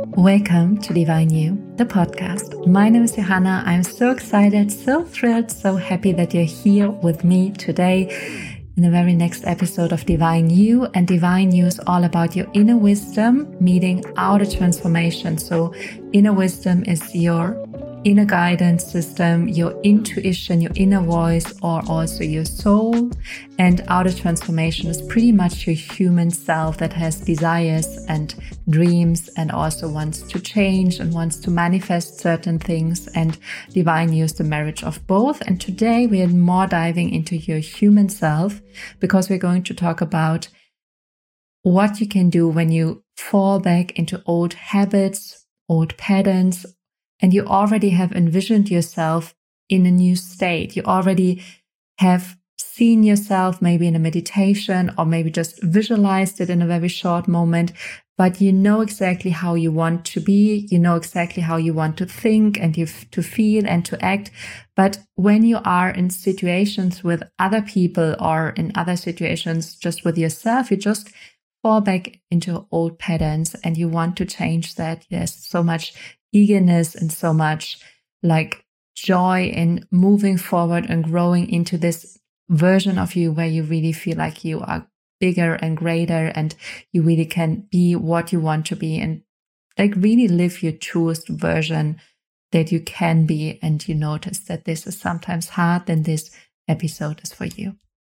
Welcome to Divine You, the podcast. My name is Johanna. I'm so excited, so thrilled, so happy that you're here with me today in the very next episode of Divine You. And Divine You is all about your inner wisdom meeting outer transformation. So inner wisdom is your inner guidance system, your intuition, your inner voice, or also your soul. And outer transformation is pretty much your human self that has desires and dreams and also wants to change and wants to manifest certain things. And Divine You is the marriage of both. And today we are more diving into your human self because we're going to talk about what you can do when you fall back into old habits, old patterns, and you already have envisioned yourself in a new state. You already have seen yourself maybe in a meditation or maybe just visualized it in a very short moment, but you know exactly how you want to be. You know exactly how you want to think and to feel and to act. But when you are in situations with other people or in other situations just with yourself, you just fall back into old patterns and you want to change that. There's so much eagerness and so much like joy in moving forward and growing into this version of you where you really feel like you are bigger and greater and you really can be what you want to be and like really live your truest version that you can be. And you notice that this is sometimes hard, then this episode is for you.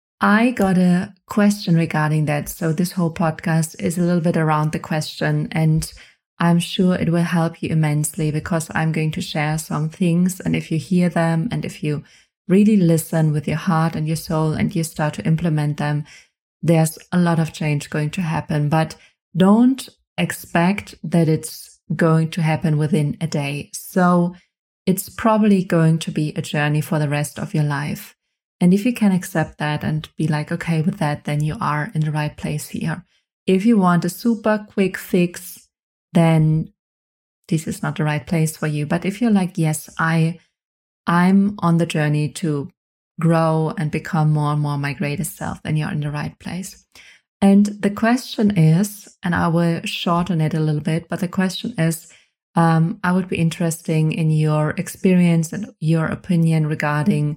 I got a question regarding that. So this whole podcast is a little bit around the question, and I'm sure it will help you immensely because I'm going to share some things. And if you hear them and if you really listen with your heart and your soul and you start to implement them, there's a lot of change going to happen. But don't expect that it's going to happen within a day. So it's probably going to be a journey for the rest of your life. And if you can accept that and be like, okay with that, then you are in the right place here. If you want a super quick fix, then this is not the right place for you. But if you're like, yes, I'm on the journey to grow and become more and more my greatest self, then you're in the right place. And the question is, and I will shorten it a little bit, but the question is, I would be interested in your experience and your opinion regarding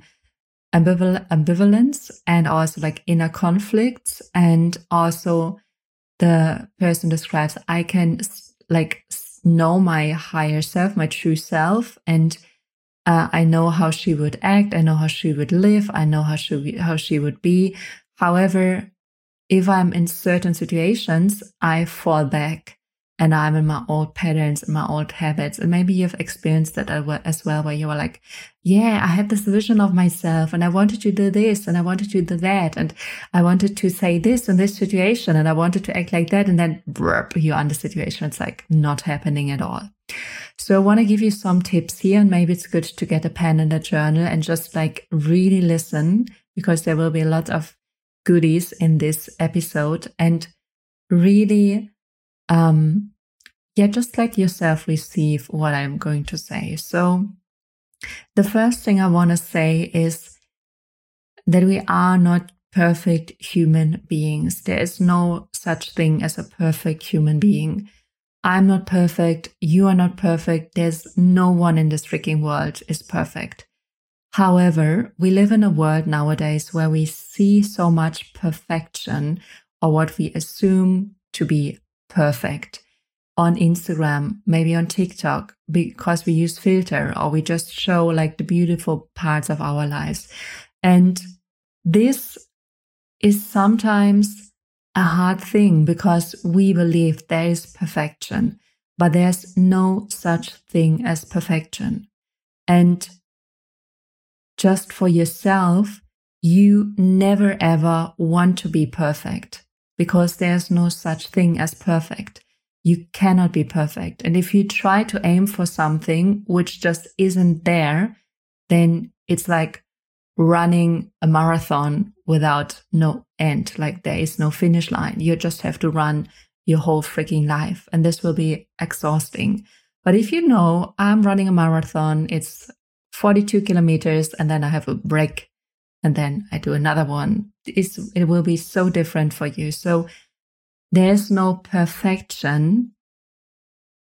ambivalence and also like inner conflicts. And also the person describes, I can like know my higher self, my true self, and I know how she would act, I know how she would live, I know how she would be. However, if I'm in certain situations, I fall back and I'm in my old patterns and my old habits. And maybe you've experienced that as well, where you were like, yeah, I had this vision of myself and I wanted to do this and I wanted to do that. And I wanted to say this in this situation and I wanted to act like that. And then you're in the situation. It's like not happening at all. So I want to give you some tips here, and maybe it's good to get a pen and a journal and just like really listen, because there will be a lot of goodies in this episode, and really just let yourself receive what I'm going to say. So the first thing I want to say is that we are not perfect human beings. There is no such thing as a perfect human being. I'm not perfect. You are not perfect. There's no one in this freaking world is perfect. However, we live in a world nowadays where we see so much perfection, or what we assume to be perfect, on Instagram, maybe on TikTok, because we use filter, or we just show like the beautiful parts of our lives. And this is sometimes a hard thing because we believe there is perfection, but there's no such thing as perfection. And just for yourself, you never ever want to be perfect, because there's no such thing as perfect. You cannot be perfect. And if you try to aim for something which just isn't there, then it's like running a marathon without no end. Like there is no finish line. You just have to run your whole freaking life. And this will be exhausting. But if you know, I'm running a marathon, it's 42 kilometers, and then I have a break, and then I do another one. It will be so different for you. So there's no perfection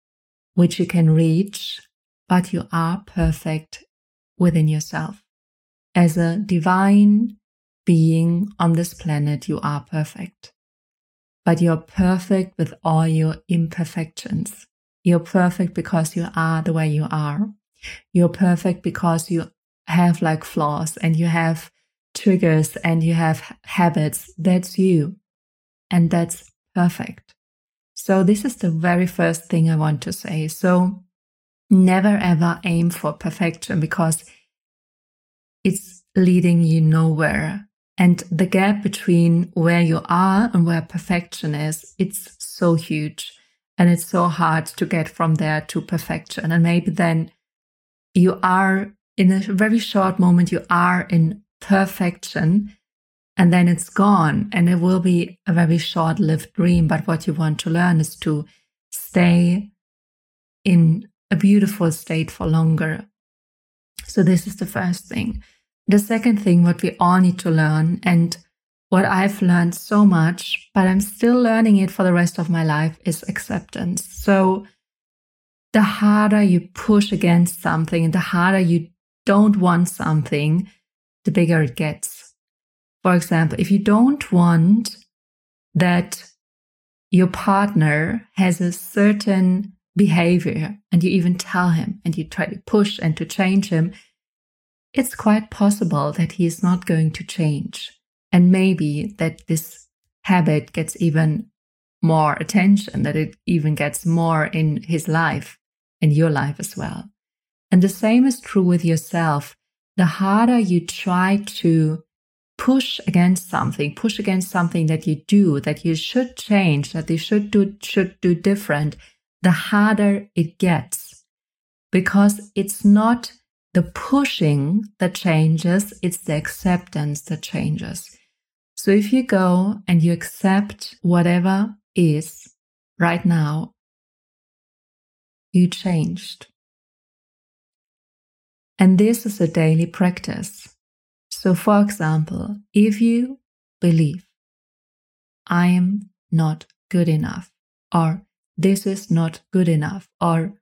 which you can reach, but you are perfect within yourself. As a divine being on this planet, you are perfect. But you're perfect with all your imperfections. You're perfect because you are the way you are. You're perfect because you have like flaws and you have triggers and you have habits. That's you. And that's perfect. So this is the very first thing I want to say. So never ever aim for perfection, because it's leading you nowhere. And the gap between where you are and where perfection is, it's so huge. And it's so hard to get from there to perfection. And maybe then you are in a very short moment, you are in perfection, and then it's gone. And it will be a very short-lived dream. But what you want to learn is to stay in a beautiful state for longer. So this is the first thing. The second thing, what we all need to learn, and what I've learned so much, but I'm still learning it for the rest of my life, is acceptance. So the harder you push against something and the harder you don't want something, the bigger it gets. For example, if you don't want that your partner has a certain behavior and you even tell him and you try to push and to change him, it's quite possible that he is not going to change. And maybe that this habit gets even more attention, that it even gets more in his life, in your life as well. And the same is true with yourself. The harder you try to push against something that you do, that you should change, that you should do different, the harder it gets. Because it's not the pushing that changes, it's the acceptance that changes. So if you go and you accept whatever is right now, you changed. And this is a daily practice. So for example, if you believe, I am not good enough, or this is not good enough, or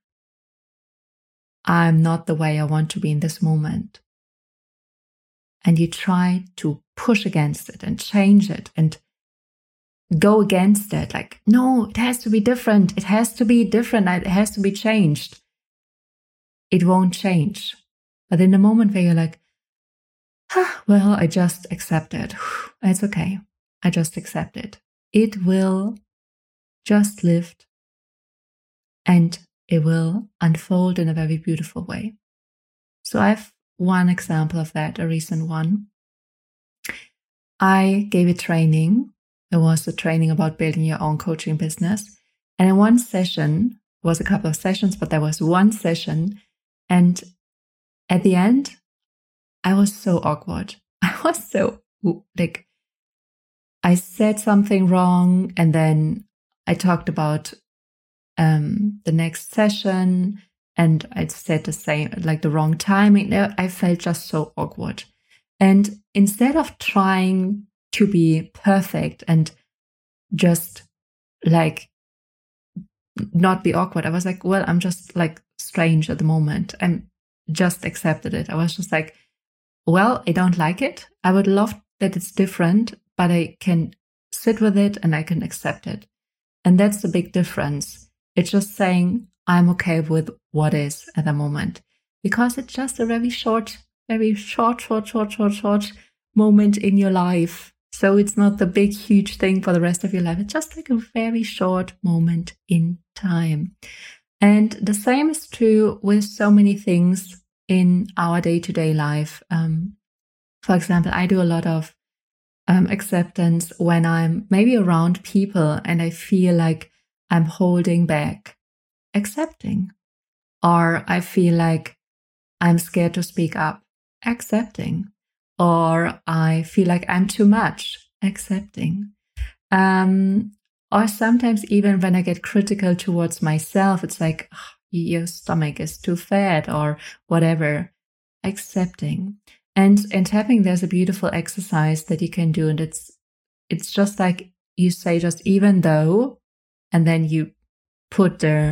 I'm not the way I want to be in this moment, and you try to push against it and change it and go against it, like, no, it has to be different, it has to be different, it has to be changed, it won't change. But in the moment where you're like, well, I just accept it, it's okay, I just accept it, it will just lift and it will unfold in a very beautiful way. So I have one example of that, a recent one. I gave a training. It was a training about building your own coaching business. And in one session, it was a couple of sessions, but there was one session. And at the end, I was so awkward. I was so like, I said something wrong. And then I talked about the next session, and I said the same, like the wrong timing. I felt just so awkward. And instead of trying to be perfect and just like not be awkward, I was like, well, I'm just like strange at the moment, and just accepted it. I was just like, well, I don't like it. I would love that it's different, but I can sit with it and I can accept it. And that's the big difference. It's just saying, I'm okay with what is at the moment, because it's just a very short moment in your life. So it's not the big, huge thing for the rest of your life. It's just like a very short moment in time. And the same is true with so many things in our day-to-day life. For example, I do a lot of acceptance when I'm maybe around people and I feel like I'm holding back, accepting. Or I feel like I'm scared to speak up, accepting. Or I feel like I'm too much, accepting. Or sometimes even when I get critical towards myself, it's like, oh, your stomach is too fat or whatever, accepting. And in tapping, there's a beautiful exercise that you can do. And it's just like you say, just even though, and then you put the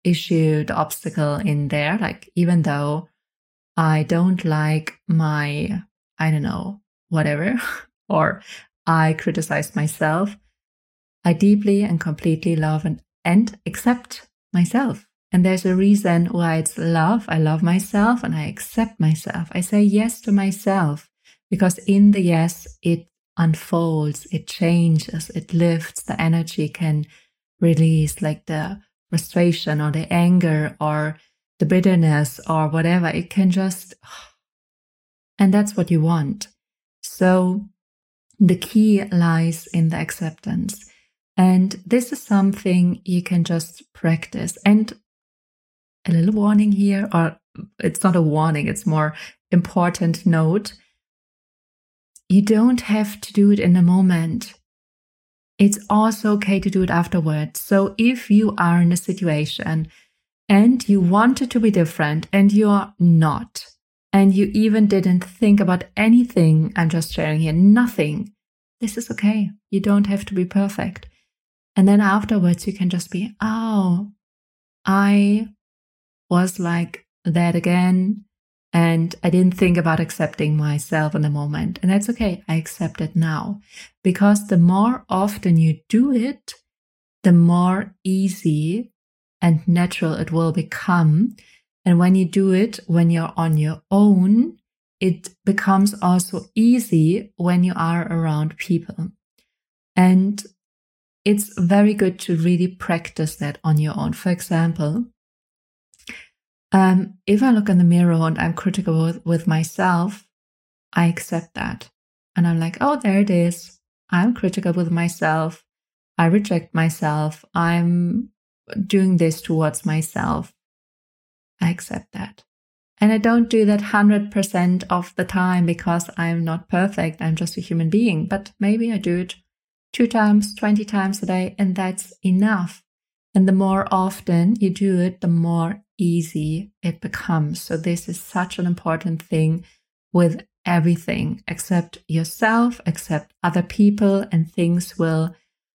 issue, the obstacle in there. Like, even though I don't like my, I don't know, whatever, or I criticize myself, I deeply and completely love and accept myself. And there's a reason why it's love. I love myself and I accept myself. I say yes to myself because in the yes, it unfolds, it changes, it lifts, the energy can release, like the frustration or the anger or the bitterness or whatever. It can just, and that's what you want. So the key lies in the acceptance. And this is something you can just practice. And a little warning here, or it's not a warning, it's more important note. You don't have to do it in a moment. It's also okay to do it afterwards. So if you are in a situation and you want it to be different and you're not, and you even didn't think about anything I'm just sharing here, nothing, this is okay. You don't have to be perfect. And then afterwards you can just be, oh, I was like that again, and I didn't think about accepting myself in the moment. And that's okay. I accept it now. Because the more often you do it, the more easy and natural it will become. And when you do it, when you're on your own, it becomes also easy when you are around people. And it's very good to really practice that on your own. For example, if I look in the mirror and I'm critical with myself, I accept that. And I'm like, oh, there it is. I'm critical with myself. I reject myself. I'm doing this towards myself. I accept that. And I don't do that 100% of the time because I'm not perfect. I'm just a human being. But maybe I do it 2 times, 20 times a day, and that's enough. And the more often you do it, the more easy it becomes. So this is such an important thing with everything. Accept yourself, accept other people, and things will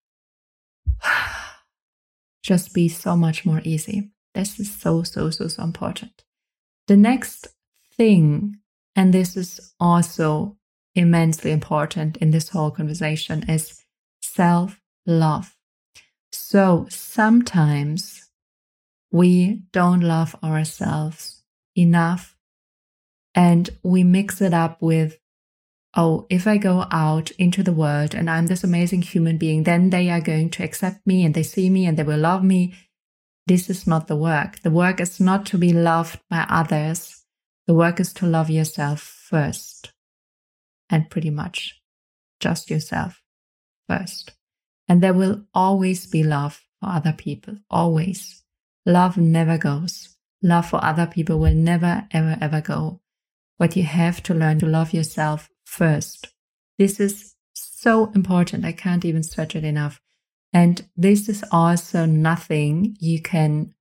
just be so much more easy. This is so important. The next thing, and this is also immensely important in this whole conversation, is self-love. So sometimes we don't love ourselves enough and we mix it up with, oh, if I go out into the world and I'm this amazing human being, then they are going to accept me and they see me and they will love me. This is not the work. The work is not to be loved by others. The work is to love yourself first. And pretty much just yourself first. And there will always be love for other people. Always. Love never goes. Love for other people will never, ever go. But you have to learn to love yourself first. This is so important. I can't even stress it enough. And this is also nothing you can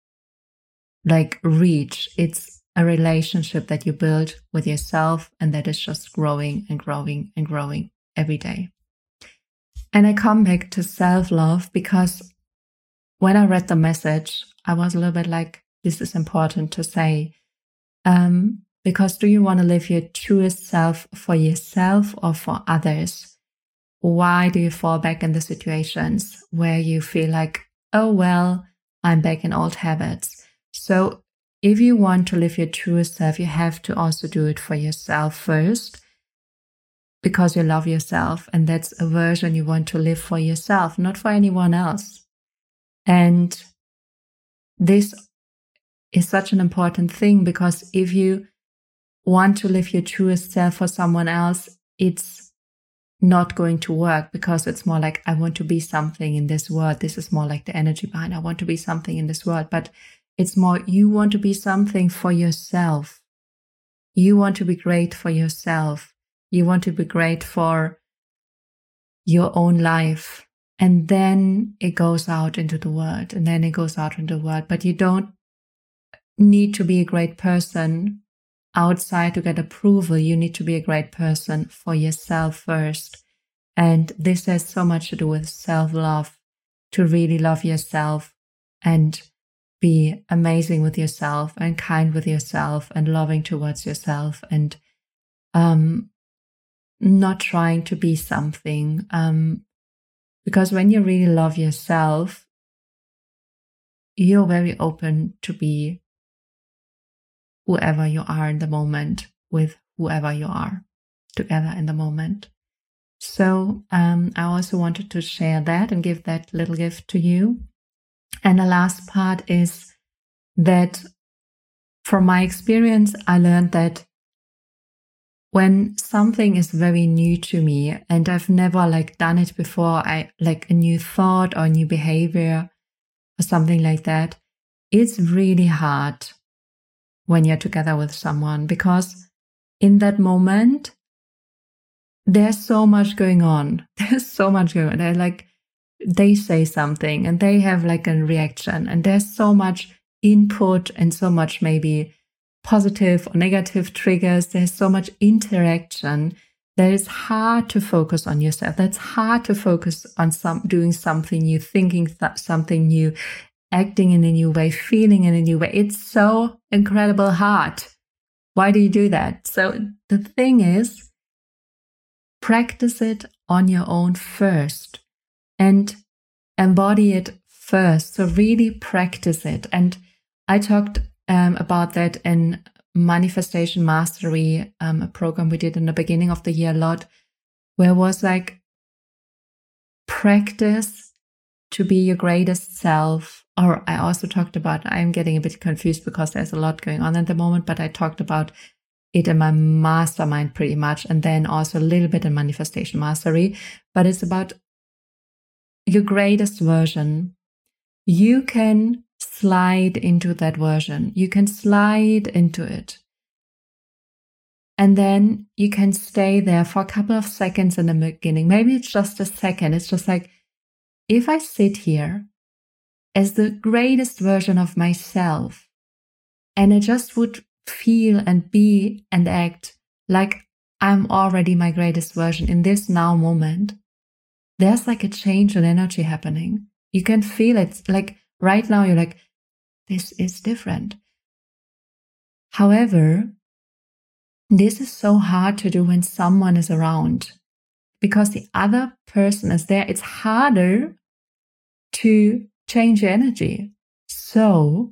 reach. It's a relationship that you build with yourself, and that is just growing and growing and growing every day. And I come back to self-love because when I read the message, I was a little bit like, this is important to say. Because do you want to live your truest self for yourself or for others? Why do you fall back in the situations where you feel like, oh, well, I'm back in old habits? So if you want to live your truest self, you have to also do it for yourself first, because you love yourself. And that's a version you want to live for yourself, not for anyone else. And this is such an important thing, because if you want to live your truest self for someone else, it's not going to work, because it's more like, I want to be something in this world. This is more like the energy behind, I want to be something in this world. But it's more, you want to be something for yourself. You want to be great for yourself. You want to be great for your own life. And then it goes out into the world. And then it goes out into the world. But you don't need to be a great person outside to get approval. You need to be a great person for yourself first. And this has so much to do with self-love, to really love yourself and be amazing with yourself and kind with yourself and loving towards yourself, and not trying to be something. Because when you really love yourself, you're very open to be whoever you are in the moment with whoever you are together in the moment. So I also wanted to share that and give that little gift to you. And the last part is that from my experience, I learned that when something is very new to me and I've never done it before, I like a new thought or a new behavior or something like that, it's really hard when you're together with someone, because in that moment, there's so much going on. There's so much going on. They say something and they have a reaction, and there's so much input and so much maybe positive or negative triggers. There's so much interaction that it's hard to focus on yourself. That's hard to focus on doing something new, thinking something new, acting in a new way, feeling in a new way. It's so incredible hard. Why do you do that? So the thing is, practice it on your own first and embody it first. So really practice it. And I talked about that in Manifestation Mastery, a program we did in the beginning of the year a lot, where it was practice to be your greatest self. Or I also talked about, I'm getting a bit confused because there's a lot going on at the moment, but I talked about it in my mastermind pretty much, and then also a little bit in Manifestation Mastery. But it's about your greatest version. You can slide into that version. You can slide into it. And then you can stay there for a couple of seconds in the beginning. Maybe it's just a second. It's just if I sit here as the greatest version of myself, and I just would feel and be and act like I'm already my greatest version in this now moment, there's a change in energy happening. You can feel it. Right now you're this is different. However, this is so hard to do when someone is around, because the other person is there. It's harder to change your energy. So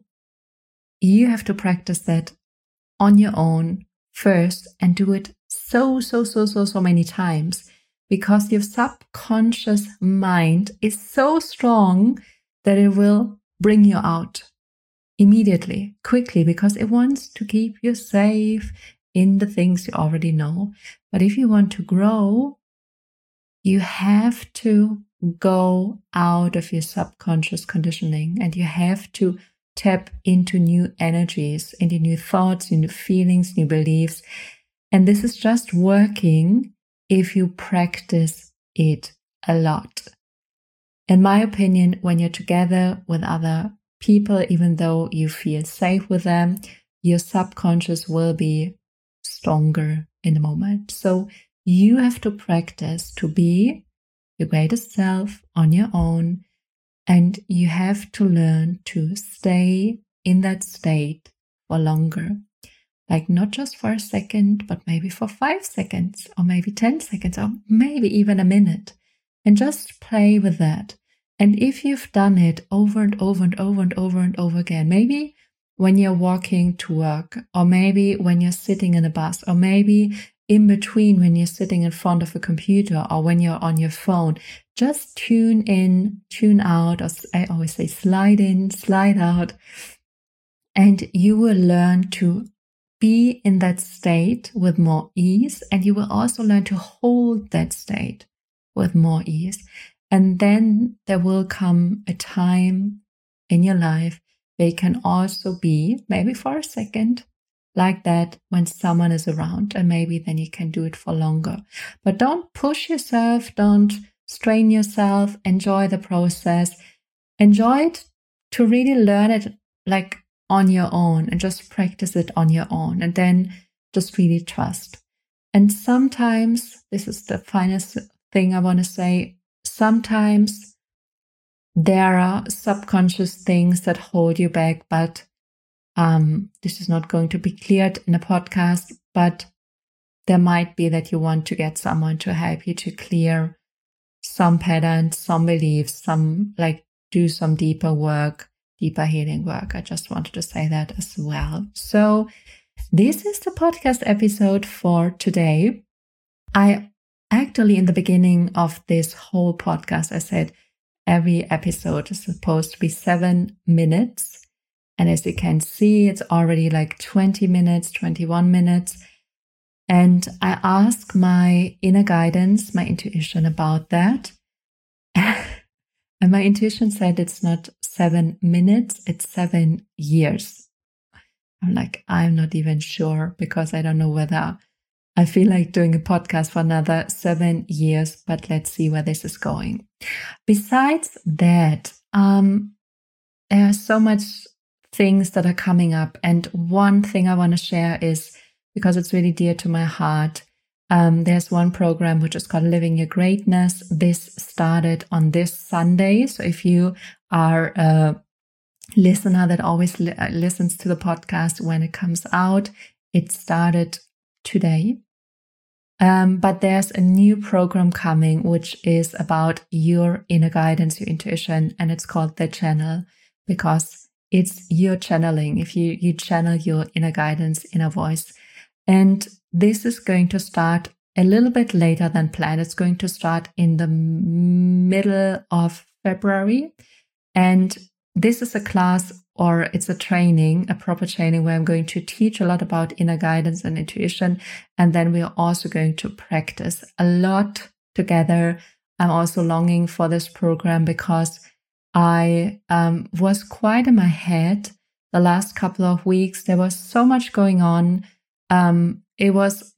you have to practice that on your own first and do it so many times, because your subconscious mind is so strong that it will bring you out immediately, quickly, because it wants to keep you safe in the things you already know. But if you want to grow, you have to go out of your subconscious conditioning, and you have to tap into new energies, into new thoughts, new feelings, new beliefs. And this is just working if you practice it a lot. In my opinion, when you're together with other people, even though you feel safe with them, your subconscious will be stronger in the moment. So you have to practice to be your greatest self on your own, and you have to learn to stay in that state for longer. Not just for a second, but maybe for 5 seconds, or maybe 10 seconds, or maybe even a minute. And just play with that. And if you've done it over and over and over and over and over again, maybe when you're walking to work, or maybe when you're sitting in a bus, or maybe in between when you're sitting in front of a computer, or when you're on your phone, just tune in, tune out, or I always say slide in, slide out, and you will learn to be in that state with more ease, and you will also learn to hold that state with more ease. And then there will come a time in your life where you can also be, maybe for a second, like that when someone is around, and maybe then you can do it for longer. But don't push yourself, don't strain yourself, enjoy the process, enjoy it to really learn it on your own, and just practice it on your own, and then just really trust. And sometimes, this is the finest thing I want to say, sometimes there are subconscious things that hold you back, but this is not going to be cleared in a podcast, but there might be that you want to get someone to help you to clear some patterns, some beliefs, do some deeper work, deeper healing work. I just wanted to say that as well. So this is the podcast episode for today. I actually, in the beginning of this whole podcast, I said every episode is supposed to be 7 minutes. And as you can see, it's already 20 minutes, 21 minutes. And I asked my inner guidance, my intuition about that. And my intuition said it's not 7 minutes, it's 7 years. I'm not even sure, because I don't know whether I feel like doing a podcast for another 7 years, but let's see where this is going. Besides that, there are so much things that are coming up. And one thing I want to share is, because it's really dear to my heart, there's one program which is called Living Your Greatness. This started on this Sunday. So if you are a listener that always listens to the podcast when it comes out, it started today. But there's a new program coming, which is about your inner guidance, your intuition, and it's called The Channel, because it's your channeling. If you channel your inner guidance, inner voice. And this is going to start a little bit later than planned. It's going to start in the middle of February. And this is a class, or it's a training, a proper training, where I'm going to teach a lot about inner guidance and intuition. And then we are also going to practice a lot together. I'm also longing for this program because I was quite in my head the last couple of weeks. There was so much going on. It was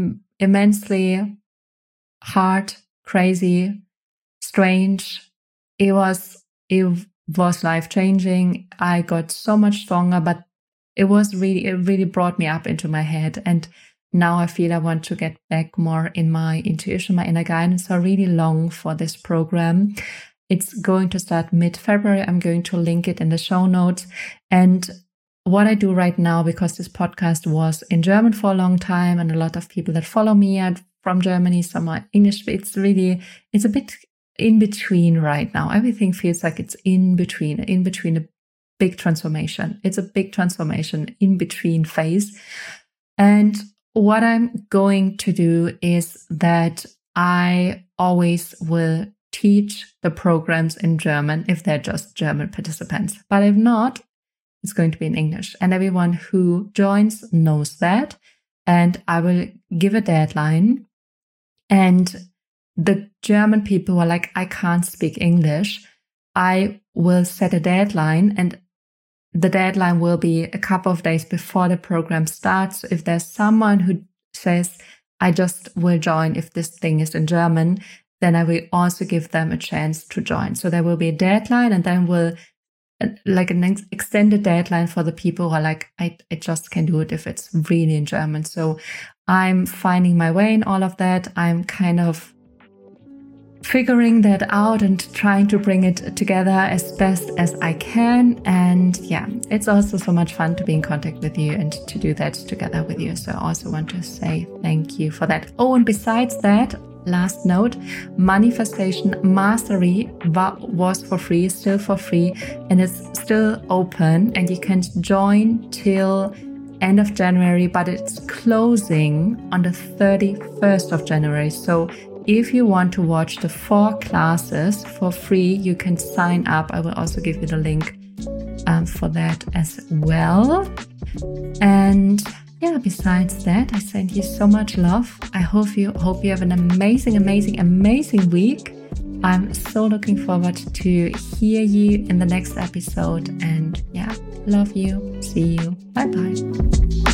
immensely hard, crazy, strange. It was life-changing. I got so much stronger, but it really brought me up into my head. And now I feel I want to get back more in my intuition, my inner guidance. So I really long for this program. It's going to start mid-February. I'm going to link it in the show notes. And what I do right now, because this podcast was in German for a long time, and a lot of people that follow me are from Germany, some are English. It's a bit in between right now. Everything feels like it's in between a big transformation. It's a big transformation, in between phase. And what I'm going to do is that I always will teach the programs in German if they're just German participants. But if not, it's going to be in English. And everyone who joins knows that. And I will give a deadline. And the German people who are like, I can't speak English, I will set a deadline. And the deadline will be a couple of days before the program starts. So if there's someone who says, I just will join if this thing is in German, then I will also give them a chance to join. So there will be a deadline, and then we'll an extended deadline for the people who are like, I just can do it if it's really in German. So I'm finding my way in all of that. I'm kind of figuring that out and trying to bring it together as best as I can. And yeah, it's also so much fun to be in contact with you and to do that together with you. So I also want to say thank you for that. Oh, and besides that, last note, Manifestation Mastery was for free, still for free, and it's still open, and you can join till end of January, but it's closing on the 31st of January. So if you want to watch the 4 classes for free, you can sign up. I will also give you the link for that as well. And yeah, besides that, I send you so much love. I hope you have an amazing week. I'm so looking forward to hear you in the next episode. And yeah, love you. See you. Bye-bye.